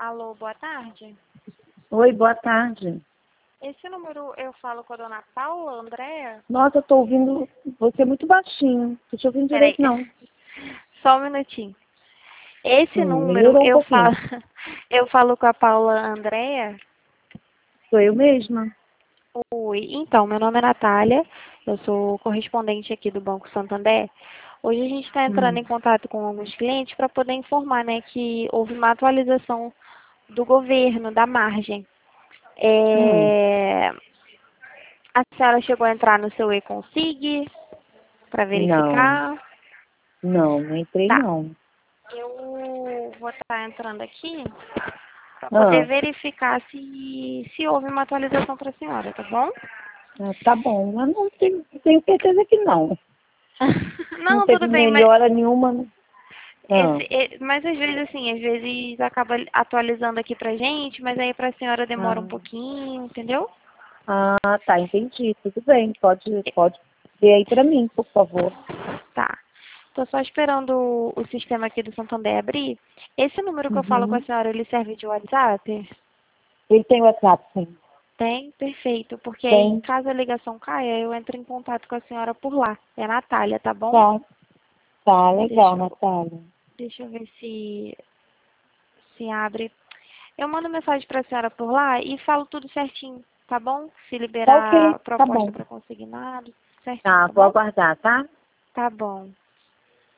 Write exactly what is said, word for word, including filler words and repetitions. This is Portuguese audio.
Alô, boa tarde. Oi, boa tarde. Esse número eu falo com a dona Paula, Andréa? Nossa, eu tô ouvindo você muito baixinho. Tô te ouvindo Peraí, direito, não. só um minutinho. Esse Hum, número melhorou um eu pouquinho. falo, eu falo com a Paula Andréa? Sou eu mesma. Oi, então, meu nome é Natália, eu sou correspondente aqui do Banco Santander. Hoje a gente está entrando Hum. em contato com alguns clientes para poder informar, né, que houve uma atualização do governo, da margem. Hum. É, A senhora chegou a entrar no seu e-consig para Não, verificar? não, não entrei Tá, não. eu vou estar entrando aqui para poder Ah, verificar se, se houve uma atualização para a senhora, tá bom? ah, tá bom. Eu não tenho, tenho certeza que não. Não Não, teve tudo bem, mas, melhora nenhuma. Ah, esse, e- mas às vezes assim, às vezes acaba atualizando aqui pra gente, mas aí pra senhora demora um ah, pouquinho, entendeu? ah, tá, entendi. Tudo bem. Pode, pode ver aí pra mim, por favor. Tá. Tô só esperando o, o sistema aqui do Santander abrir. Esse número que eu falo com a Uhum. senhora, ele serve de WhatsApp? Ele tem WhatsApp, sim. Tem? Perfeito. Porque aí, Tem. caso a ligação caia, eu entro em contato com a senhora por lá. É a Natália, tá bom? Tá, tá legal, Deixa eu, Natália. deixa eu ver se, se abre. Eu mando mensagem para a senhora por lá e falo tudo certinho, tá bom? Se Tá liberar ok, a tá proposta bom. para consignado, certinho, Tá, tá vou bom? aguardar, tá? Tá bom.